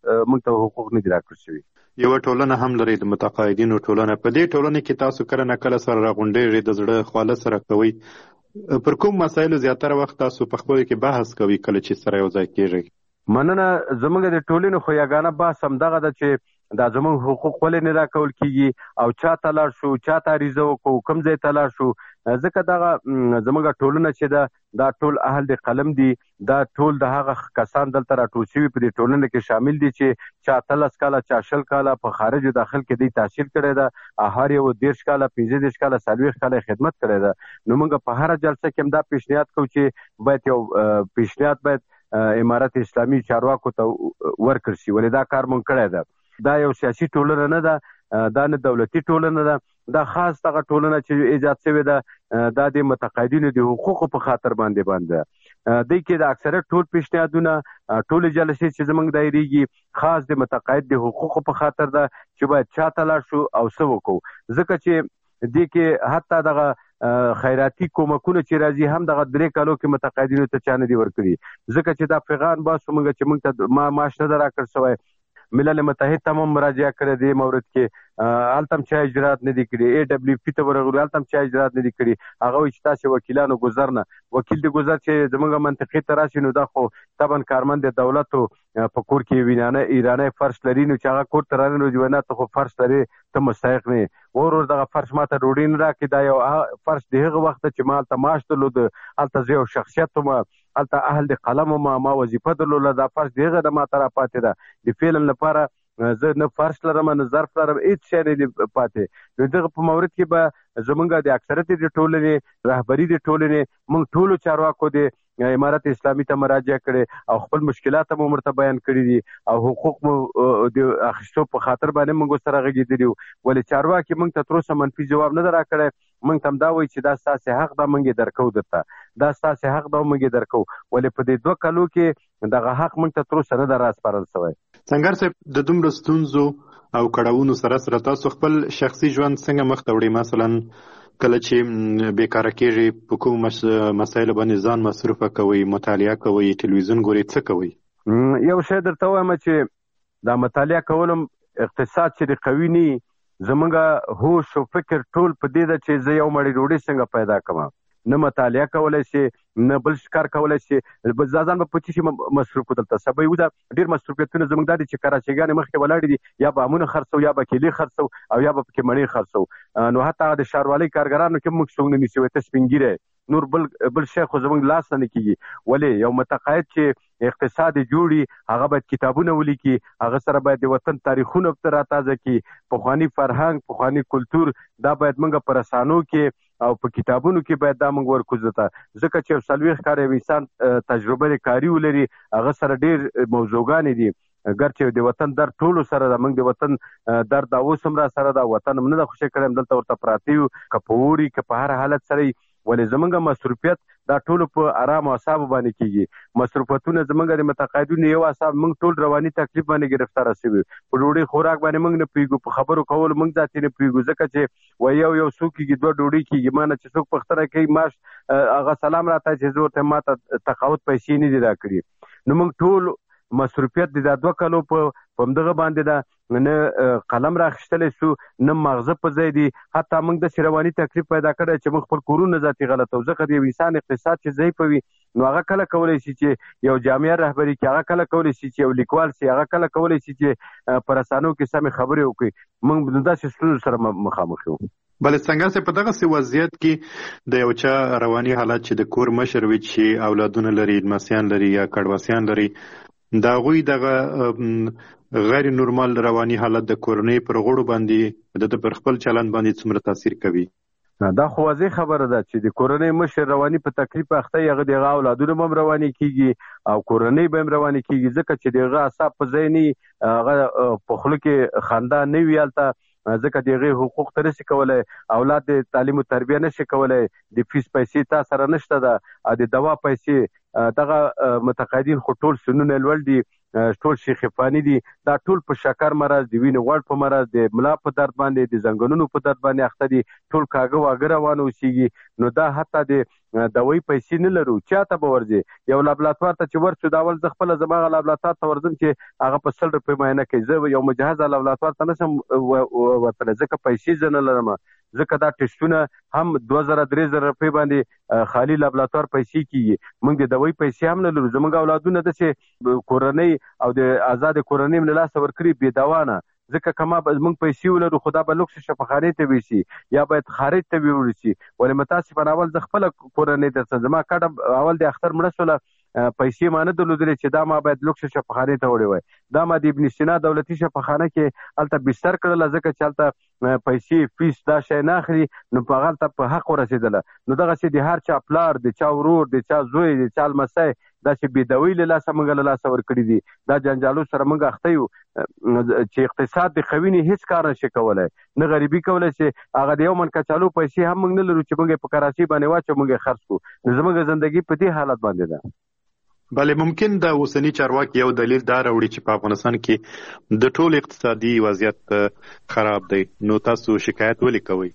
موږ ته حقوق نه دي راکړل شوي. یوه ټولنه هم لري د متقاعدینو ټولنه. په دې ټولنه کې تاسو کله نه کله سره راغونډېږئ، د زړه خواله سره کوئ. پر کوم مسایلو زیاتره وخت تاسو په خپلو کې بحث کوئ کله چې سره یو ځای کېږئ؟ مننه. زموږ د ټولنې خو یګانه بحث همدغه ده چې دا زموږ حقوق ولې نه راکول کېږي او چا ته لاړ شو، چا ته عریضه وکړو، کوم ځای ته لاړ شو. ځکه دغه زموږ ټولنه چې ده دا ټول اهل د قلم دي، دا ټول د هغه کسان دلته راټول شوي په دې ټولنه کې شامل دي چې چا 13 کاله، چا 20 کاله په خارج داخل کې دی تحصیل کړی ده، هر یو 13 کاله، 15 کاله، 40 کاله خدمت کړی ده. نو موږ په هر جلسه کې هم دا پیشنهاد کوو چې باید یو پیشنهاد باید امارت اسلامي چارواکو ته ورکړل شي، ولې دا کار مونږ کړی ده. دا یو سیاسي ټولنه نه ده، دا نه دولتي ټولنه ده، دا خاص دغه ټولنه چې ایجاد شوې ده دا د متقاعدینو د حقوقو په خاطر باندې ده. دوی کې د اکثریت ټول پیشنهادونه، ټول جلسې چې زموږ دایریږي خاص د متقاعد د حقوقو په خاطر ده چې باید چا ته لاړ شو او څه وکړو. ځکه چې دې کې حتی دغه خیراتي کومکونه چې راځي هم دغه 3 کالو کې متقاعدینو ته چا نه دي ورکړي. ځکه چې دا پیغام باسو موږ چې موږ ته معاش نه ده راکړل شوی. ملل متحد ته هم مراجعه کړې دې مورد کې، هلته هم چا اجرات نه دي کړي. AWP ته ورغلو، هلته هم چا اجرات نه دي کړي. هغه وایي چې تاسې وکیلانو ګذر نه، وکیل د ګذر چې زموږ منطقې ته راشي نو دا خو طبعا کارمند د دولتو په کور کې وینانه ایرانی فرش لري، نو چې هغه کور ته رانه نو جوانه ته خو فرش لري، ته مستحق نه ورور دغه فرش ماته ډوډۍ نه راکړي. دا یو فرش د هغه وخت چې ما هلته معاش درلود، هلته زه یو شخصیت وم، هلته اهل د قلم وم، ما وظیفه درلوده. دا فرش د هغه د ماته راپاتې ده. د فعلا لپاره زه نه فرش لرم نه ظرف لرم، هېڅ شی نه دي پاتې. نو دغه په مورد کې به زمونږ د اکثریت د ټولنې رهبري د ټولنې موږ ټولو چارواکو د امارت اسلامي ته مراجعه کړې او خپل مشکلات مو ورته بیان کړي دي او حقوق مو د اخیستو په خاطر باندې موږ سره غږېدلي وو. ولې چارواکي موږ ته تر اوسه منفي جواب نه ده راکړی. موږ ته هم دا وایي چې دا ستاسې حق ده، موږ یې درکو درته، دا ستاسې حق ده، موږ یې درکو. ولې په دې 2 کالو کې دغه حق موږ ته تر اوسه نه ده راسپارل شوی. سنګر صاحب، د دومره ستونزو او کړاوونو سره تاسو خپل شخصي ژوند څنګه مخ ته وړئ؟ مثلا کله چې بیکاره کېږئ په کوم مسایلو باندې ځان مصروفه کوئ، مطالعه کوئ، تلویزیون ګورئ، څه کوئ؟ یو شی درته وایم چې دا مطالعه کولم اقتصاد چې د قوي نه، زمونږ هوش او فکر ټول په دې ده چې زه یو مړۍ ډوډۍ څنګه پیدا کړم. نه مطالعه کولی شي، نه بل کار کولی شي، ځان به په څه شي مصروف کړو. دلته سبا یو ډېر مصروفیتونه زموږ دا دي چې کراچیګانې مخکې ولاړې دي، یا به امونه خرڅو، یا به کیلې خرڅو، او یا به پکې مڼې خرڅو. نو حتی د ښاروالۍ کارګرانو کې موږ څوک نه نیسي، ته سپین ږیری نور بل شی خو زموږ لاس نه کېږي. ولې یو متقاعد چې اقتصاد جوړي هغه باید کتابونه ولیکي، هغه سره باید د وطن تاریخونه راتازه کړي، پخواني فرهنګ، پخواني کلتور، دا باید موږ په رسانو کې او په کتابونو کې باید دا موږ ورکوزو ته. ځکه چې 40 کاله یو انسان تجربه کاري ولري، هغه سره ډېر موضوعګانې دي. ګرچې د وطن درد ټولو سره ده، موږ د وطن درد اوس هم را سره ده، وطن هم نه ده خوشی کړی، دلته ورته پراته یو، که په اوري که په هر حالت سره. ولې زمونږ مصروفیت دا ټولو په آرام اعصابو باندې کېږي. مصروفتونه زمونږ د متقاعدینو یو اعصاب، موږ ټول رواني تکلیف باندې ګرفتاره شوي. په ډوډۍ خوراک باندې موږ نه پوهېږو، په خبرو کولو موږ ذاتي نه پوهېږو. ځکه چې وایي یو څو کېږي 2 ډوډۍ کېږي، ما نه چې څوک پوښتنه کوي معاش هغه سلام راته چې زه ورته ما ته تقاعد پیسې نه دي راکړي. نو موږ ټول مصروفیت د 2 کالو په همدغه باندې ده. نه قلم راخیستلی سو، نه مغزه په ځای دي. حتی موږ داسې رواني تکلیف پیدا کړی چې موږ خپل کورونه ذاتي غلطوو. ځکه د یو انسان اقتصاد چې ضعیف وي نو هغه کله کولی شي چې یو جامعه رهبري کړي، هغه کله کولی شي چې یو لیکوال شي، هغه کله کولی شي چې په رسانو کې سمې خبرې وکړي. موږ داسې ستونزو سره مخامخ یو. بله څنګه چې په دغه وضعیت کې د یو چا رواني حالت چې د کور مشر وي، چې اولادونه لري، لمسیان لري یا کډواسیان لري، د هغوی دغه غیر نورمال رواني حالت د کورنۍ پر غړو باندې د پر خپل چلند باندې څومره تاثیر کوي؟ دا خو واضح خبره ده چې د کورنۍ مشر رواني په تکلیف اخته، هغه دغه اولادونه هم رواني کېږي او کورنۍ به هم رواني کېږي. ځکه چې دغه اعصاب په ځای نه، هغه په خوله کې خندا نه وي هلته. ځکه د هغې حقوق ته نشي کولی، اولاد د تعلیم و تربیه نشي کولی، د فیس پیسې تا سره نشته ده، او د دوا پیسې. دغه متقاعدین خو ټول سنونه لوړ دي، ټول شیخ فانی دي. دا ټول په شکر مرض، د وینې غوړ په مرض، د ملا په درد باندې، د زنګونونو په درد باندې اخته دي، ټول کاږه واږه روان اوسېږي. نو دا حتی د دوی پیسې نه لرو، چاته به ورځي؟ یو لابراتوار ته چې ورشو، دا اول زه خپله زما هغه لابراتوار ته ورځم چې هغه په 100 روپۍ معاینه کوي. زه یو مجهزه لابراتوار ته نشم وتلی ځکه پیسې زه نه لرم، ځکه دا ټسټونه هم 2000-3000 روپۍ باندې خالي لابراتوار پیسې کیږي. موږ د دوی پیسې هم نه لرو. زموږ اولادونه داسې کورنۍ او د آزاد کورنۍ له لاسه ورکړي بې دوانه، ځکه که موږ پیسې ولرو خو دا به لوکس شفاخانې ته ویسي یا باید خارج ته ویوړل شي. ولې متاسفانه اول زه خپله کورنۍ درته زما کډه اول د اختر مړه شوله، پیسې ما نه درلودلې چې دا ما باید لوکس شفاخانې ته وړې وای. دا ما د ابن سینا دولتي شفاخانه کې هلته بستر کړله، ځکه چې هلته پیسې فیس دا شی نه اخلي، نو په هغه هلته په حق ورسېدله. نو دغسې د هر چا پلار، د چا ورور، د چا زوی، د چا لمسی داسې بېدوۍ له لاسه موږ له لاسه ورکړي دي. دا جنجالو سره موږ اخته یو چې اقتصاد د قوي نه هېڅ کار نشي کولی، نه غریبي کولی شي. هغه د یو من کچالو پیسې هم موږ نه لرو چې موږ یې په کراچۍ باندې واچو، موږ یې خرڅ کړو. نو زموږ زندګي په دې حالت باندې ده. بله، ممکن د اوسني چارواکي یو دلیل دا راوړي چې په افغانستان کې د ټول اقتصادي وضعیت خراب دی، نو تاسو شکایت ولې کوئ؟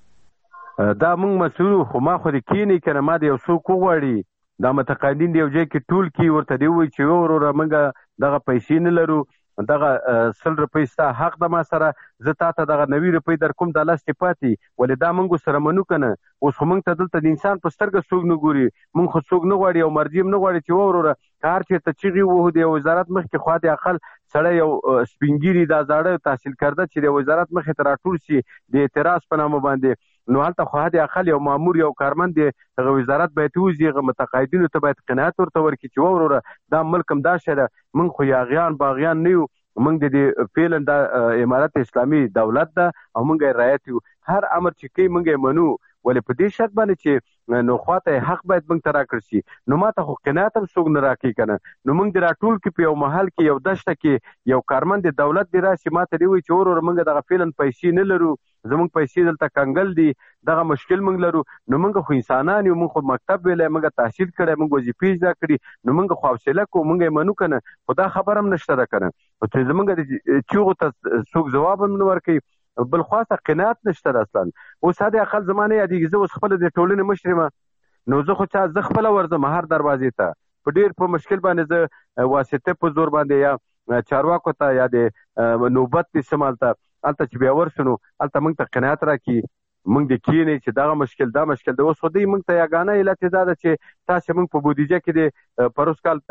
دا موږ مسؤل، خو ما خو د کینې که نه ما د یو څوک وغواړي، دا متقاعدین د یو ځای کې ټول کې ورته دی ووایي چې وروره موږ دغه پیسې نه لرو، دغه 100 روپۍ ستا حق ده ما سره، زه تا ته دغه 90 روپۍ در کوم، دا لس دې پاتې. ولې دا موږ سره منو که نه؟ اوس خو موږ ته دلته د انسان په سترګه څوک نه ګوري، موږ خو څوک نه غواړي او مرجع هم نه غواړي چې وروره که هر چېرته چغې وهو د وزارت مخکې خوا د اقل سړی یو سپینګیري دا زاړه تحصیل کرده چې د وزارت مخې ته راټول شي د اعتراض په نامه باندې، نو هلته خو حد اقل یو مامور یو کارمند دی هغه وزارت باید ووځي، هغه متقاعدینو ته باید قناعت ورته ورکړي چې وروره دا ملک هم دا شی ده، موږ خو یاغیان باغیان نه یو، موږ د فعلا د امارت اسلامي دولت ده او موږ یې رعایت یو، هر امر چې کوي موږ یې منو. ولې په دې شرط باندې چې نو خواته حق باید موږ ته راکړل شي. نو ما ته خو قناعت هم څوک نه راکوي که نه، نو موږ د راټول کې په یو محل کې یو دشته کې یو کارمند د دولت دی راشي ما ته دې وایي چې وروره موږ دغه فعلا پیسې نه لرو، زموږ پیسې دلته کنګل دي، دغه مشکل موږ لرو. نو موږ خو انسانان یو، موږ خو مکتب ویلی، موږ تحصیل کړی، موږ وظیفې زده کړي، نو موږ خو حوصله کوو، موږ یې منو که نه؟ خو دا خبر هم نشته ده که نه، چې زموږ د چیغو ته څوک ځواب هم نه ورکوي، بل خواته قناعت نشته ده اصلا. اوس حد اقل زما نه یادېږي، زه اوس خپله د ټولنې مشر یم، نو زه خو زه خپله ورځم هر دروازې ته، په ډېر په مشکل باندې زه واسطه په زور باندې یا چارواکو ته یا د نوبت د سم هلته چې بیا ورشو، نو هلته موږ ته قناعت راکړي، موږ د کینې چې دغه مشکل دا مشکل ده. اوس خو دوی موږ ته یګانه علت یې دا ده چې تاسې موږ په بودیجه کې د پروس کال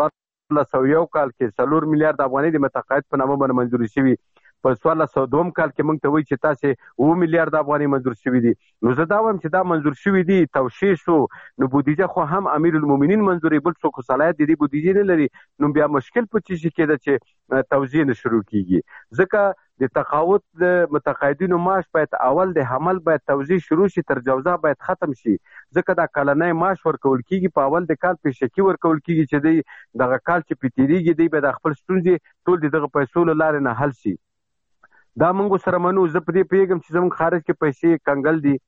1401 کال کې 4 میلیارد افغانۍ د متقاعد په نامه باندې منظوري شوي، په 1402 کال کې موږ ته وایي چې تاسې 9 میلیارد افغانۍ منظور شوي دي. نو زه دا وایم چې دا منظور شوي دي، توشیح شو، نو بودیجه خو هم امیر المؤمنین منظوري، بل څوک خو صلاحیت د دې بودیجې نه لري. نو بیا مشکل په څه شي کې ده چې توزیع نه شروع کیږي، ځکه د تقاعد د متقاعدینو معاش باید اول د حمل باید توزیع شروع شي، تر جوزا باید ختم شي، ځکه دا کلنی معاش ورکول کیږي په اول د کال پیشکي ورکول کیږي چې دی دغه کال چې په تېرېږي دی به د خپل ستونزې ټول د دغه پیسو له لارې نه حل شي. دا موږ سره منو. زه په دې پوهېږم چې زموږ خارج کې پیسې کنګل دي،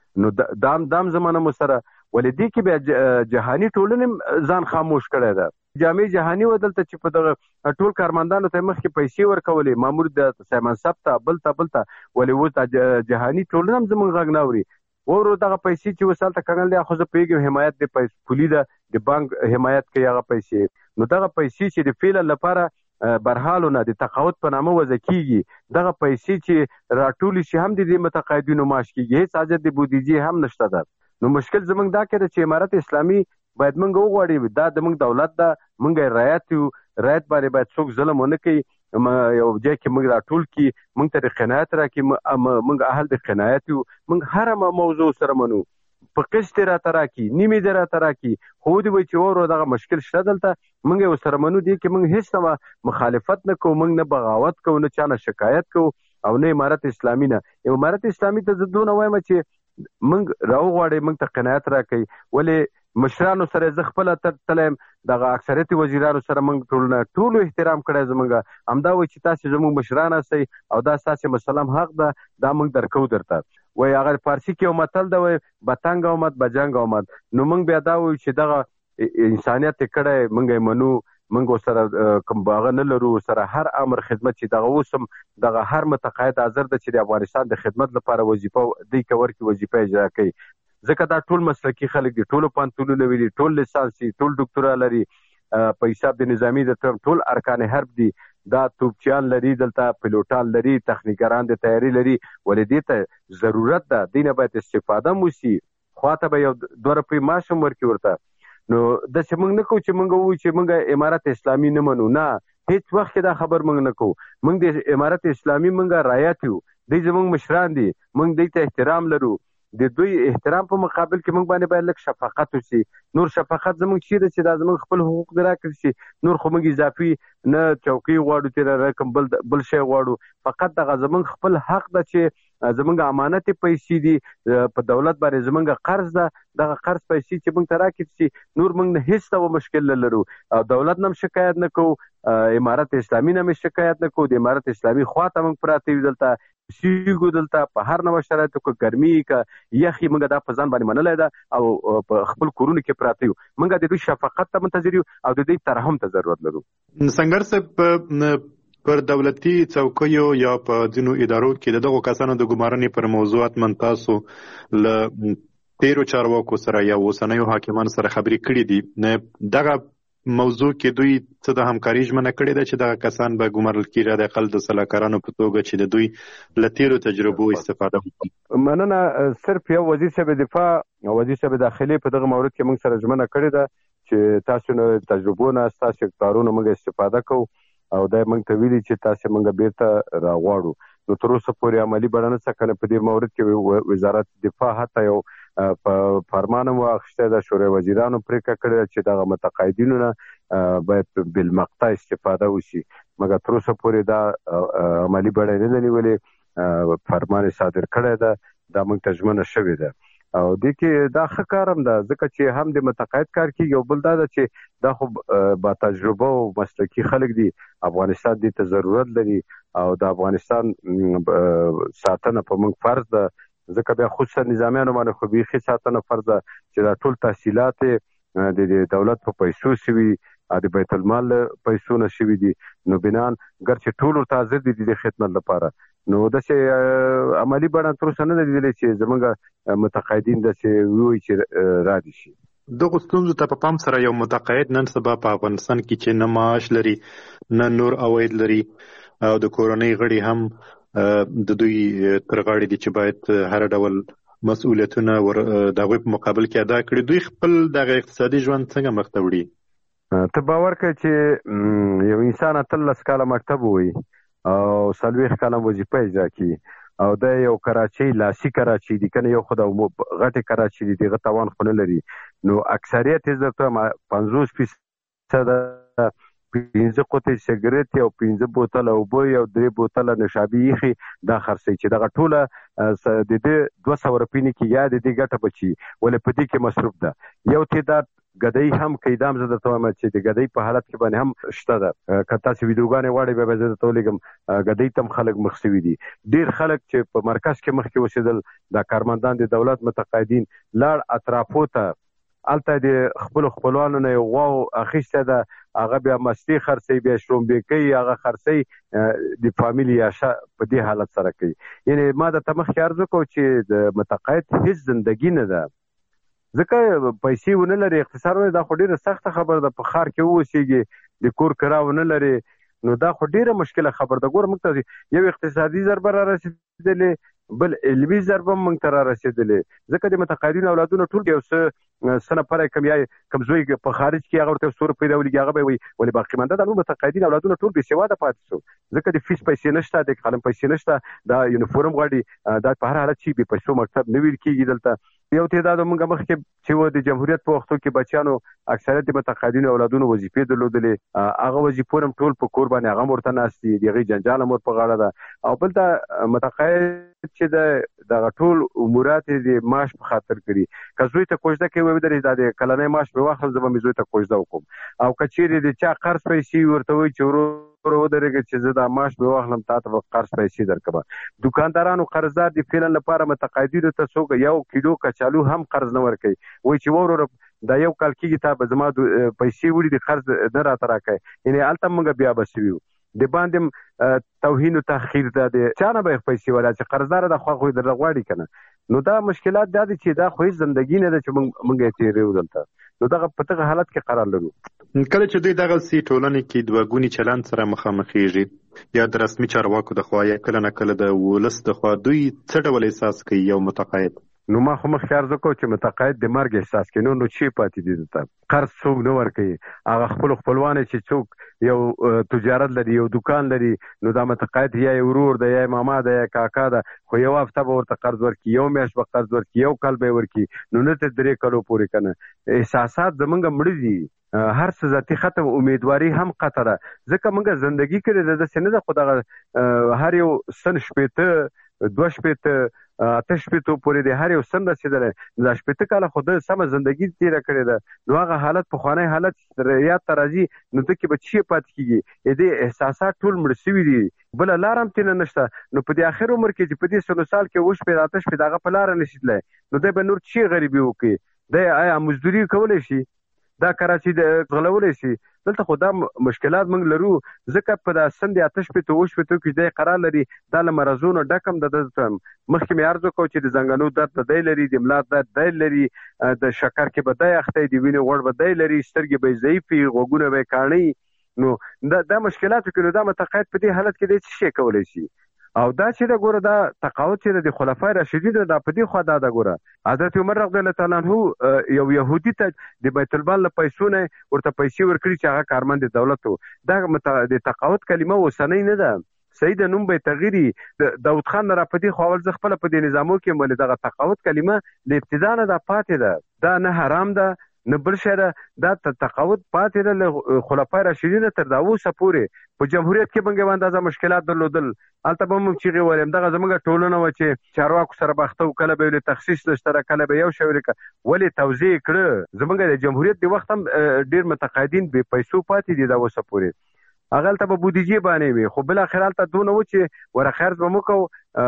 نو دام زمانه مو سره، ولې دې کې بیا جهاني ټولنې ځان خاموش کړی ده. جامع جهاني و دلته چې په دغه ټول کارمندانو ته مخکې پیسې ورکولې، مامور د سایمنصب ته بل ته، ولې اوس د جهاني ټولنه هم زموږ غږ نه اوري. ورو دغه پیسې چې اوس هلته کنګل دي، خو زه پوهېږم حمایت د پولي ده، د بانک حمایت کوي هغه پیسې. نو دغه پیسې چې د فعلا لپاره برحالو نه د تقاعد په نامه وضع کیږي، دغه پیسې چې راټولې شي هم د دې متقاعدینو معاش کیږي، هېڅ حاجت د بودیجې هم نشته ده. نو مشکل زموږ دا کې ده چې امارت اسلامي باید موږ وغواړي، دا د موږ دولت ده، موږ یې رعایت یو، رعایت باندې باید څوک ظلم ونه کوي، یو ځای کې موږ راټول کړي، موږ ته د قناعت راکړي، موږ اهل د قناعت یو، موږ هره موضوع سره منو، په قسط راته راکړي، نیمې دې راته راکړي، خو ودې وایي چې ورو دغه مشکل شته دلته، موږ یې ورسره منو، دې کې موږ هېڅ مخالفت نه کوو، موږ نه بغاوت کوو، نه چا نه شکایت کوو، او نه امارت اسلامي نه. امارت اسلامي ته زه دونه وایم چې موږ راوغواړئ، موږ ته قناعت راکوي. ولې مشرانو سره زه خپله تلیم، دغه اکثریت وزیرانو سره موږ ټولو احترام کړی، زموږ همدا وایي چې تاسې زموږ مشران هستئ او دا ستاسې مسله حق ده، دا موږ درکو درته. وایي هغه فارسي کې یو متل ده، وایي بتنګ آمد بجنګ آمد. نو موږ بیا دا وایو چې دغه انسانیت یې کړی، موږ یې منو، موږ سره کوم هغه نه لرو سره هر امر خدمت چې دغه اوسم دغه هر متقاعد حاضر ده چې د افغانستان د خدمت لپاره وظیفه دی کور کې وظیفه اجرا کوي ځکه دا ټول مسلکي خلک دي ټول پانتونونه ویلي ټول لیسانس ټول ډاکټرا لري په حساب د نظامی د ټول ارکان حرب دي دا توپچیان لري دلته پیلوټان لري تخنیکران د تیاری لري ولې دې ته ضرورت ده دینه باید استفاده موسی خواته به یو 2 روپۍ معاش هم ورکړي ورته نو د موږ نه کوو چې موږ وایو چې موږ امارت اسلامي نه منو نه هیڅ وخت دا خبر موږ نه کوو موږ د امارت اسلامي موږ رعایت یو دوی زموږ مشران دي موږ دوی ته احترام لرو د دوی احترام په مقابل کې موږ باندې باید لږ شفقت وشي نور شفقت زموږ چیرې چې دا زموږ خپل حقوق درا کړی شي نور خو موږ اضافي نه چوکۍ غواړو چې رقم بل شی غواړو فقط دغه زموږ خپل حق ده چې زموږ امانت پیسې دي په دولت باندې زموږ قرض ده دغه قرض پیسې چې موږ ته راکړي شي نور موږ نه هیڅ ډول مشکل نه لرو او دولت نه شکایت نه کوو امارت اسلامي نه شکایت نه کوو د امارت اسلامي خواته موږ پراته یو دلته سیګو دلته په هر نوع شرایطو کې ګرمي کې یخي موږ دا په ځان باندې منلای ده او په خپل کورونو کې پراته یو موږ د دوی شفقت ته منتظر یو او د دوی ترحم ته ضرورت لرو څنګه صاحب پر دولتي څوکیو یا په ځینو ادارو کې دغه کسانو د ګمارنې پر موضوعات من تاسو ل تیرو چارواکو سره یا اوسنیو حاکمان سره خبرې کړې دي دغه موضوع کې دوی څه د همکاري ژمنه کړې ده چې دغه کسان به ګمارل کېږي د اقل د سلاکارانو په توګه چې د دوی له تیرو تجربو استفاده وکړي مننه صرف یو وزیر صاحب دفاع او وزیر صاحب داخلي په دغه مورد کې موږ سره ژمنه کړې ده چې تاسو نه تجربو نه تاسو کارونه موږ استفاده کوو او دا موږ ته ویلي چې تاسو موږ بیرته راغواړو نو تر اوسه پورې عملی بڼه څه کنه په دې مورد کې وزارت دفاع حتی یو په فرمان واخیسته د شورای وزیرانو پریکړه کړې چې دغه متقاعدینو نه باید بالمقطع استفاده وشي مګر تر اوسه پورې دا عملی بڼه نه نیولې فرمان صادر کړی ده دا موږ ته ژمنه شوې ده او د کې دا ښه کارم ده ځکه چې هم د متقاعد کار کیږي او بل دا ده چې دا خو با تجربه او مسلکي خلک دي افغانستان دې ته ضرورت لري او د افغانستان ساتنه په موږ فرض ده ځکه بیا خصوصا نظامیانو باندې خو بیخي ساتنه فرض ده چې دا ټول تحصیلات د دولت په پیسو شوي د بیت المال پیسو نه شوي دي نو بنان ګرچې ټول ورته حاضر دي د خدمت لپاره نو داسې عملي بڼه تر اوسه نه ده لیدلې چې زموږ متقاعدین داسې ووایي چې را دي شي دغه ستونزو ته په پام سره یو متقاعد نن سبا په افغانستان کې چې نه معاش لري نه نور عواید لري او د کورنۍ غړي هم د دوی تر غاړې دي چې باید هر ډول مسؤلیتونه د هغوی په مقابل کې ادا کړي دوی خپل دغه اقتصادي ژوند څنګه مخ ته وړي ته باور کوې چې یو انسان 13 کاله مکتب ووایي او 40 کاله وظیفه اجرا کوي او دا یو کراچۍ لاسي کراچۍ دي کنه یو خو د غټې کراچۍ دي دغه توان خو نه لري نو اکثریت یې درته 50% 15 قطۍ سګرټ او 15 بوتل اوبه او 3 بوتل نشابي یخي دا خرڅي چې دغه ټوله د دې 200 روپۍ کې یا د دې ګټه بچي ولې په دې کې مصرف ده یو تعداد ګدۍ هم کیدام زده ته ما چې د ګدۍ په حالت کې باندې هم شته ده کته چې ویډیوګانې واړې به زده ته لګم ګدۍ تم خلک مخسوي دي ډیر خلک چې په مرکز کې مخ کې وسیدل د کارمندان د دولت متقاعدین لاړ اطرافو ته الته د خپلوانو نه غواو اخیسته ده هغه بیا مستی خرڅي بیا شرومبې کوي هغه خرڅي د فامیلی عاشه په دې حالت سره کوي یعنی ما د تمخ ارزو کو چې د متقاعد هیڅ ژوندۍ نه ده ځکه پیسې ونه لري اقتصاد دا خو ډیره سخته خبره ده په خار کې اوسېږي د کور کرا ونه لري نو دا خو ډیره مشکله خبره ده ګور موږ ته یو اقتصادي ضربه را رسیدلې بل علمي ضربه موږ ته را رسیدلې ځکه د متقاعدینو اولادونه ټول یو څه سنه پر کمزوی په خارج کې هغه ورته سور پیدا ولګي هغه به وي ولې باقی منده د متقاعدین اولادونه ټول بې سواده پاتې شو ځکه د فیس پیسې نشته د قلم پیسې نشته دا یونیفورم غواړي دا په هر حالت چې به پیسو مکتب نه ویل کېږي دلته یو تعداد موږ مخکې چې و د جمهوریت په وختو کې بچیانو اکثریت د متقاعدین اولادونو وظیفې درلودلې هغه وظیفو هم ټول په کور باندې هغه ورته ناست دي دغه جنجال مور په غاړه ده او بل دا متقاعد چې د ټول امورات د معاش په خاطر کړي کزوی ته کوژده کوي وې درې د کلنې معاش په واخل زما مزوی ته کوژده وکم او کچېری د چا قرض پیسې ورته وي چې ورو درګه چې زه د معاش په واخلم تاسو قرض پیسې درکبه دکاندارانو قرضدار د فعلا لپاره متقاعدینو ته څوک یو کیلو کچالو هم قرض نه ورکوي وای چې ورو دا یو کال کېږي تا به زما پیسې وړي د قرض نه راته راکوي یعنې هلته موږ بیا به سوي د باندې توهین و تحقیر ده د چا نه به یې پیسې ولا چې قرضداره ده خوا خو یې درله غواړي که نه نو دا مشکلات دا دي چې دا خو هېڅ زندګي نه ده چې موږ یې تېروو دلته نو دغه په دغه حالت کې قرار لرو. کله چې دوی دغسې ټولنې کې دوه ګوني چلند سره مخامخېږي یا د رسمي چارواکو د خوا یا کله نه کله د ولس د خوا دوی څه ډول احساس کوي یو متقاعد؟ نو ما خو مخکې عرض وکړو چې متقاعد د مرګ احساس کوي نو چې پاتې دي دلته قرض څوک نه ورکوي هغه خپلو خپلوان چې څوک یو تجارت لري یو دکان لري نو دا متقاعد یا یې ورور ده یا یې ماما ده یا کاکا ده خو یو هفته به ورته قرض ورکړي یو میاشت به قرض ورکړي یو کال به یې ورکړي نو نه تر 3 کالو پورې که نه احساسات زمونږ مړه دي هر څه ذاتي ختم امیدواري هم قطره ځکه موږ زندگی کړې ده داسې نه ده خو دغه هر یو سن 2 8 شپېتو پورې د هر یو سن رسېدلی دا 8 کاله خو د سمه زندګي تېره کړې ده نو هغه حالت پخوانی حالت یاد ته راځي نو ده کې به څه پاتې کېږي دې احساسات ټول مړه سوي دي بله لار هم تېنه نشته نو په دې آخر عمر کې چې په دې سلو سال کې 8 8 د هغه په لاره نشي تللی نو دی به نور څه غریبي وکړي دی آیا مزدوري کولی شي دا کراچي د غلولی شي دلته خو دا مشکلات موږ لرو ځکه په دا سن د 8 شپېتو 8 شپېتو کې دی قرار لري دا له مرضونو ډک هم د مخکې مې عرض وکړو چې د زنګنو درد به دی لري د ملا درد دی لري د شکر کې به دی اختی د وینې غوړ به دی لري سترګې به یې ضعیف وي غوږونه به یې کاڼي نو دا مشکلاتو کې نو دا متقاعد په دې حالت کې دی څه شی کولی شي او دا چې دا ګوره دا تقاعد چې د خلفای راشدین دا په دې خوا دا ګوره حضرت عمر رضی الله تعالی عنه یو يهودي ته د بیت المال له پیسو نه ورته پیسې ورکړي چې هغه کارمند دولت و دا د تقاعد کلمه اوسنۍ نه ده صحیح د نوم به تغیري د داود خان را پدې خو اول ځ خپل په دې نظامو کې مل دغه تقاعد کلمه د ابتدا نه دا پاتې ده دا نه حرام ده نه بل شی ده دا تقاعد پاتې ده له خلفای راشدین تر دا اوسه پورې په جمهوریت کې بنګ اندازه مشکلات درلودل البته به موږ چیغې ویلم دغه زموږ ټولنه و چې چارواکو سره باخته کله به له تخصیص لشتره کله به یو شی ولکه ولې توزیع کړه زموږ د جمهوریت د وخت هم ډیر متقاعدین به پیسو پاتې دي دا اوسه پورې هغه ته به بودیجه باندې وي خو بل اخر ته دونه و چې ور خرج به مو کو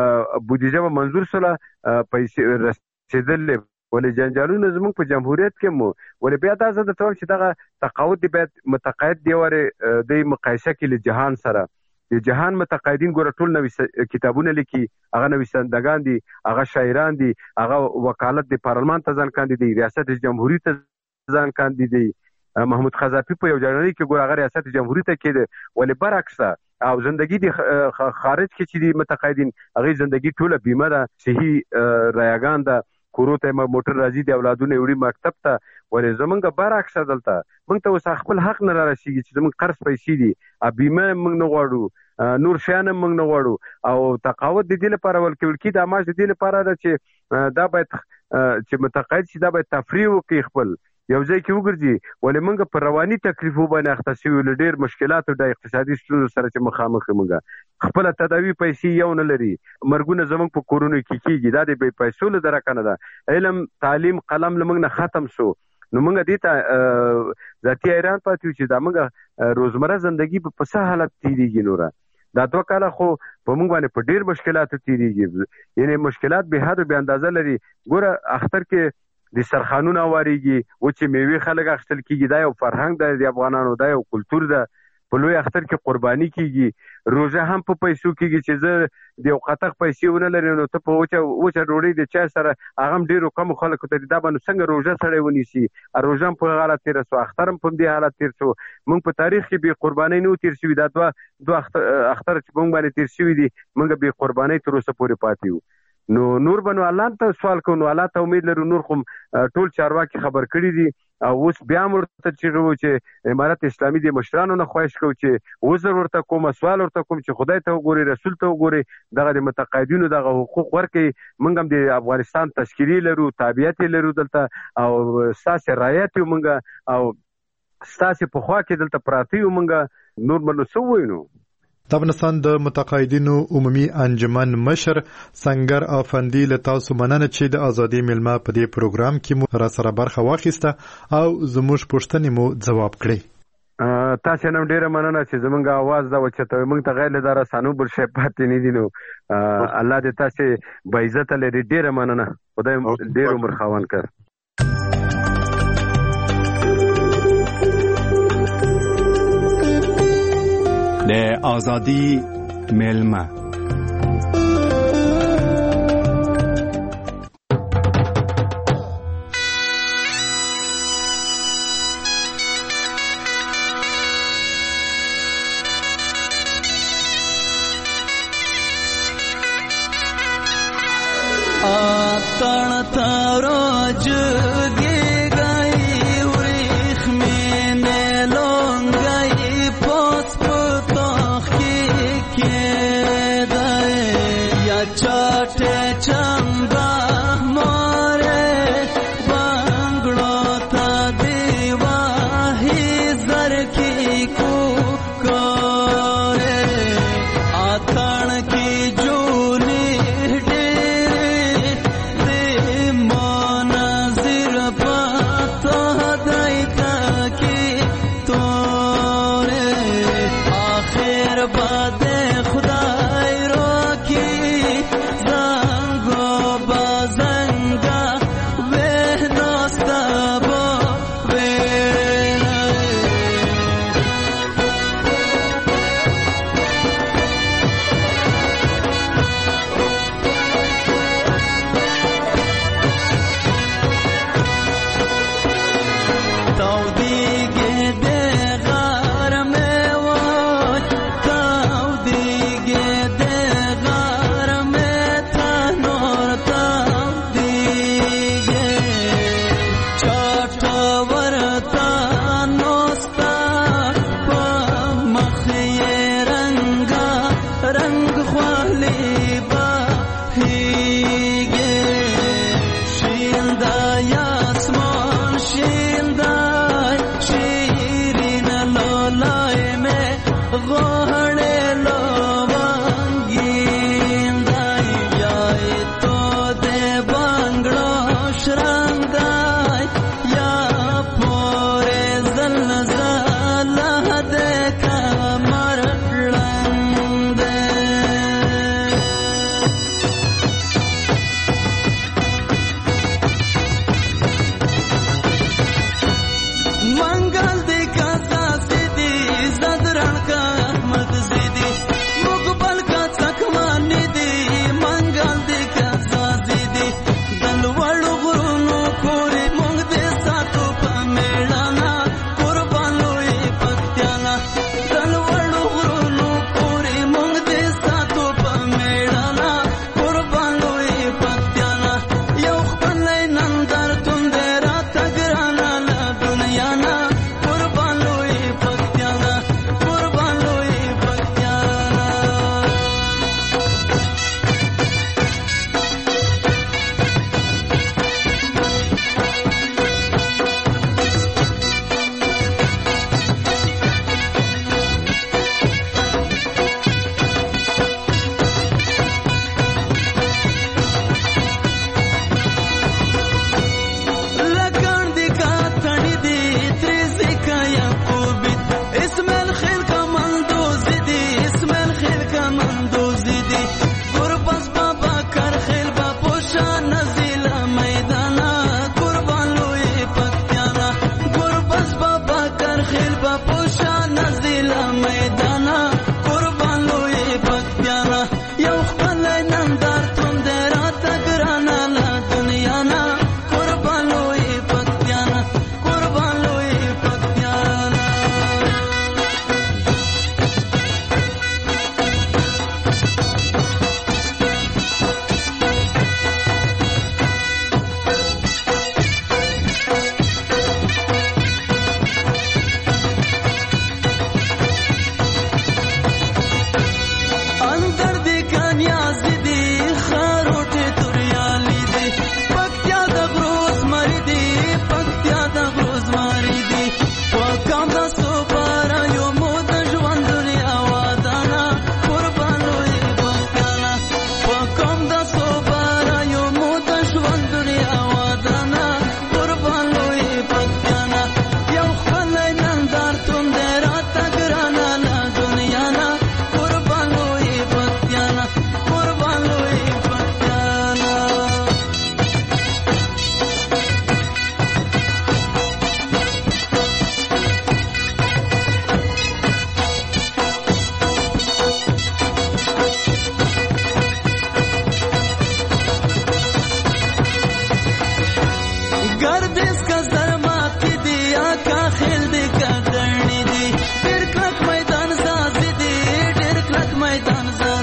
بودیجه به منظور سره پیسې رسیدل ولې جنجالونه زموږ په جمهوریت کې مو ولې بیا دا زه درته وایم چې دغه تقاعد دی باید متقاعد دی ورې د مقایسه کې له جهان سره د جهان متقاعدین ګوره ټول نوي کتابونه لیکي هغه نویسندګان دي هغه شاعران دي هغه وکالت د پارلمان ته ځان کاندي ریاست جمهوریت ته ځان کاندي دی محمود خزافي په یو جرنالي کې ګوره هغه ریاست جمهوریت ته کېده ولې برعکس او زندگی دی خارج کې چې دی متقاعدین هغه زندگی ټوله بیمه ده صحي رایگان ده کورو ته موټر راځي د اولادونه وړي مکتب ته ولې زمونږ برعکس دلته موږ ته اوس خپل حق نه رارسیږي چې زمونږ قرض پیسې دي بیمه موږ نه غواړو نور شیان موږ نه غواړو او تقاعد د دې لپاره ورکول کی د معاش د دې لپاره ده چې دا باید چې متقاعد شي دا باید تفریح وکړي خپل یو ځای کې وګرځي ولې موږ په رواني تکلیفو باندې اخته شوي له ډېر مشکلاتو د اقتصادي ستونزو سره چې مخامخ یو موږ خپله تداوي پیسې یو نه لري مرګونه زموږ په کورونو کې کېږي دا د بې پیسو له درکه نه ده علم تعلیم قلم له موږ نه ختم شو نو موږ دې ته ذاتي حیران پاتې یو چې دا موږ روزمره زندگی په څه حالت تېرېږي نوره دا 2 کاله خو په موږ باندې په ډېر مشکلاتو تېرېږي یعنې مشکلات بې حد بې اندازه لري ګوره اختر کې د سرخانونه واریږي و چې میوې خلک اخیستل کېږي دا یو فرهنګ ده د افغانانو دا یو کلتور ده په لوی اختر کې قرباني کېږي روژه هم په پیسو کېږي چې زه د یو قطق پیسې ونه لري نو ته په وچه ډوډۍ د چای سره هغه هم ډېرو کمو خلکو ته دا به نو څنګه روژه سړی ونیسي روژه هم په حالت تېره سو اختر هم په دې حالت تېر سو موږ په تاریخ کې بې قربانۍ نه و تېر شوي دا دوه اختر چې موږ باندې تېر شوي دي موږ بې قربانۍ تر اوسه پورې پاتې یو نو نور به نو الله ته سوال کوو نو الله ته امید لرو نور خو ټول چارواکي خبر کړي دي او اوس بیا هم ورته چیغې وو چې امارت اسلامي د مشرانو نه خواهش کوو چې عذر ورته کوم سوال ورته کوم چې خدای ته وګوري رسول ته وګوري دغه د متقاعدینو دغه حقوق ورکوي موږ هم د افغانستان تشکیلي لرو تابعیت یې لرو دلته او ستاسې رعایت یو موږ او ستاسې په خوا کې دلته پراته یو موږ نور به نو څه ووایو نو د افغانستان د متقاعدینو عمومي انجمن مشر سنگر افندي له تاسو مننه چې د ازادي ملما په دې پروګرام کې مو را سره برخه واخیسته او زموږ پوښتنې مو ځواب کړی تاسو نن ډیره مننه چې زمونږ आवाज دا وچته موږ ته غیر له دار سانو بل شي پاتې نه دي نو الله دې تاسو به عزت لري ډیره مننه خدای ډیر عمر خاوند کړ د ازادي ملما.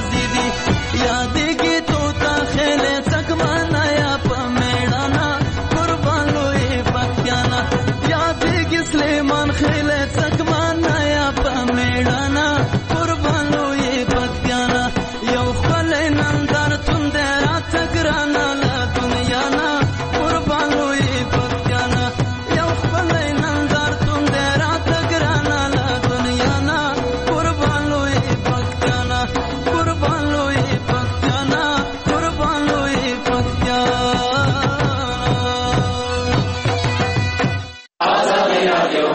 بازی دی یادېږي توتا خېلې څکمانه یا په میړانه قربان لوی پښتانه یادېږي سلیمان خېلې څکمانه یا په میړانه قربان لوی پښتانه یو خپلې نندار توندې راته ګرانه له دنیا نه قربان لوی پښتانه یو خپلې نندار توندې راته ګرانه له دنیا نه قربان لوی پښتانه قربان لوی پښتانه قربان لوی پښتانه آزادي رادیو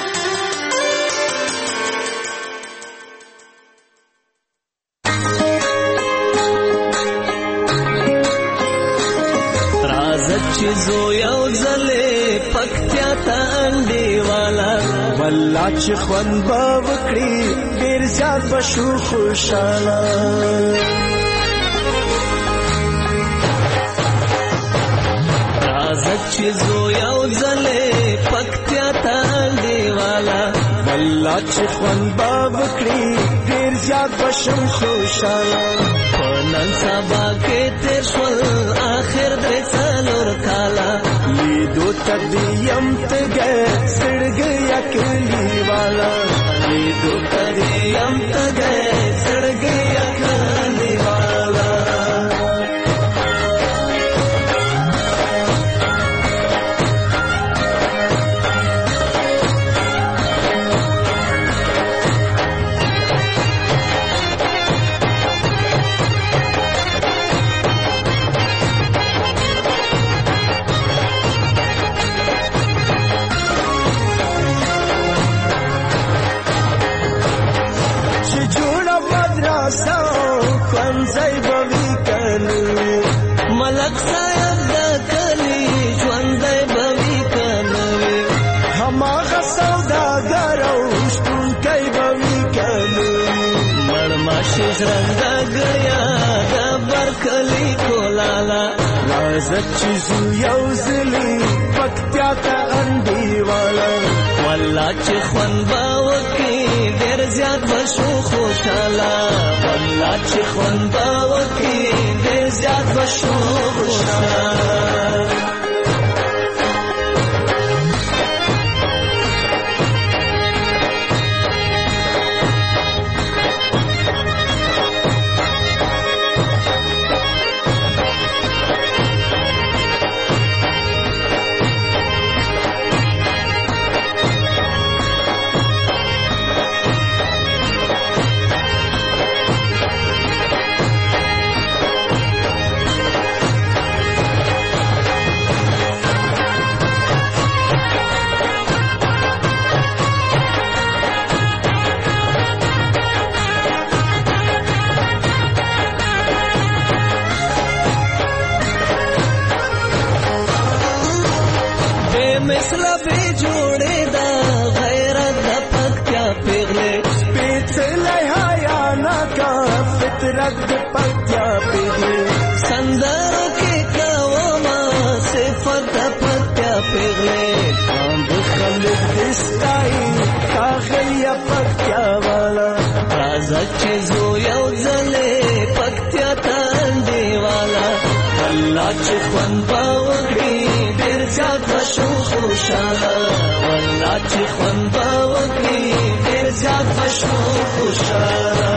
چې زو یو ځلې پکتیا ته انډیواله والله چې خوند به وکړي ډېر زیات به شو خوشحاله راځه چې زو یو ځلې پکتیا ته انډیواله والله چې خوند به وکړي ډېر زیات به شم خوشحاله نن سبا کې تیر شول آخر درې څلور کاله لیدو ته دیم ته گئے سړګي اکلی والا لیدو ته دیم ته گئے سړګي اکلی والا ژوندۍ به وي کنه ملک صاحب د کلي ژوندۍ به وي کنه هماغه سوداګر او شپونکی به وي کنه مړماشي ژرنده ګړیا د برکلي کولاله راځه چې زو یو ځلي پکتیا ته انډیواله والله چې خوند به وکړي ډېر زیات به شو خوشحاله والله چې خوند به وکړي ډېر زیات به شو خوشحاله مثلا به جوړې دا غیرت د پکتیا پیغلې سپېڅلی حیا ناکه فطرت د پکتیا پیغلې سندرو کې کومه صفت د پکتیا پیغلې کام د خلک دستایي ښاغلیه پکتیا والا راځه چې زو یو ځلې پکتیا ته انډیواله والله چې خوند به وکړي ډېر زیات به شو خوشحاله والله چې خوند به وکړي ډېر زیات به شو خوشحاله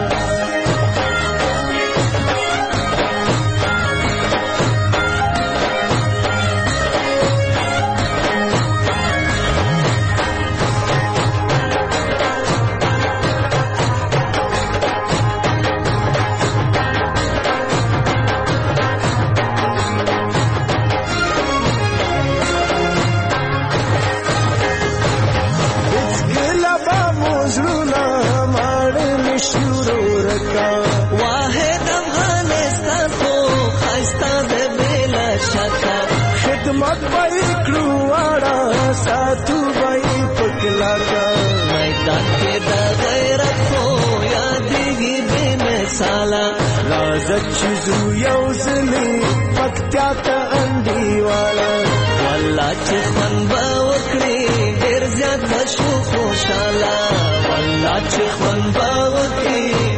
واحد افغانستان خو خایسته ده بلا شکه خدمت به یې کړو واړه ساتو به یې په کلکه میدان کې د غیرت خو یادېږي بې مثاله راځه چې ځو یو ځلې پکتیا ته انډیواله والله چې خوند به وکړي ډېر زیات به شو خوشحاله والله چې خوند به وکړي